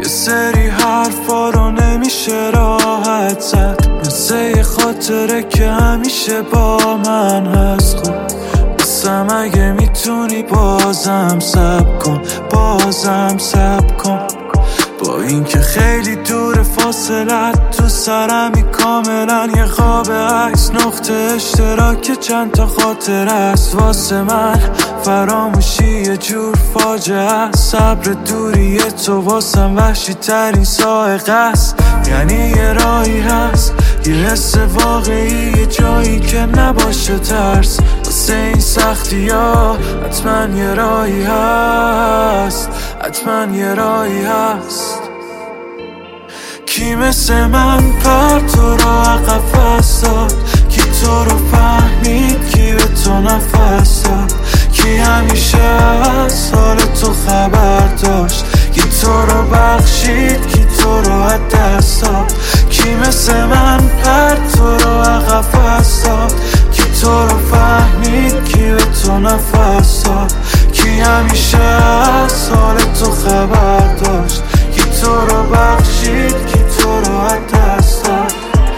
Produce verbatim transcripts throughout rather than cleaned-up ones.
سری حرفا رو نمیشه راحت زد، مثل یه خاطره که همیشه با من هست. خب بسم اگه میتونی بازم صبر کن، بازم صبر کن. با اینکه خیلی دور فاصلت تو سرمی کاملا یه خواب عکس، نقطه اشتراک چند تا خاطر است واسه من. فراموشی یه جور فاجعه است، صبر دوری تو واسم وحشی ترین سائقه است. یعنی یه راهی هست، یه حس واقعی، یه جایی که نباشه ترس. واسه این سختی ها حتما یه راهی هست، حتما یه راهی هست. کی مثل من پر تو رو عقب فرستاد، کی تو رو فهمید، کی به تو نفس داد، کی همیشه از حال تو خبر داشت، کی تو رو بخشید، کی تو رو از دست داد. کی مثل من پر تو رو عقب فرستاد، کی تو رو فهمید، کی به تو نفس داد، کی همیشه از حال تو خبر داشت، کی تو رو بخشید، کی تو رو از دست داد.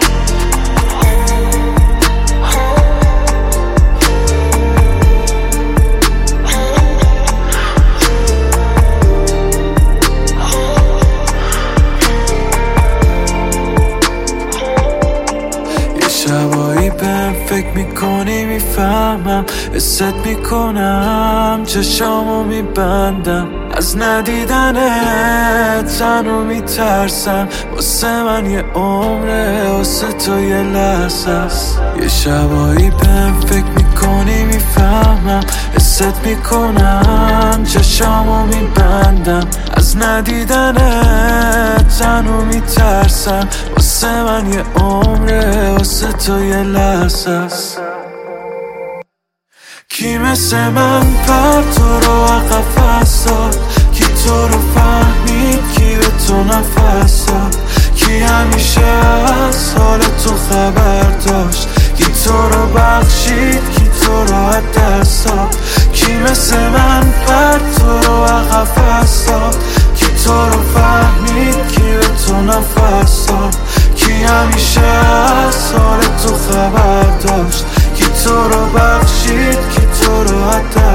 شبایی بهم فکر میکنی میفهمم، حست میکنم چشامو میبندم، از ندیدنت تنو میترسم. واسه من یه عمره، واسه تو یه لحظه است. یه شبایی بهم فکر میکنی میفهمم، حست میکنم چشامو میبندم، از ندیدنت تنو میترسم. واسه من یه عمره، واسه تو یه لحظه است. کی مثل من پر تو رو عقب فرستاد، کی تو رو فهمید، کی به تو نفس داد، کی همیشه از حال تو خبر داشت، کی تو رو بخشید، کی تو رو از دست داد. کی مثل من پر تو رو عقب فرستاد، کی تو رو فهمید، کی به تو نفس داد، کی همیشه از حال تو خبر داشت، کی تو رو بخشید، کی تو رو از دست داد.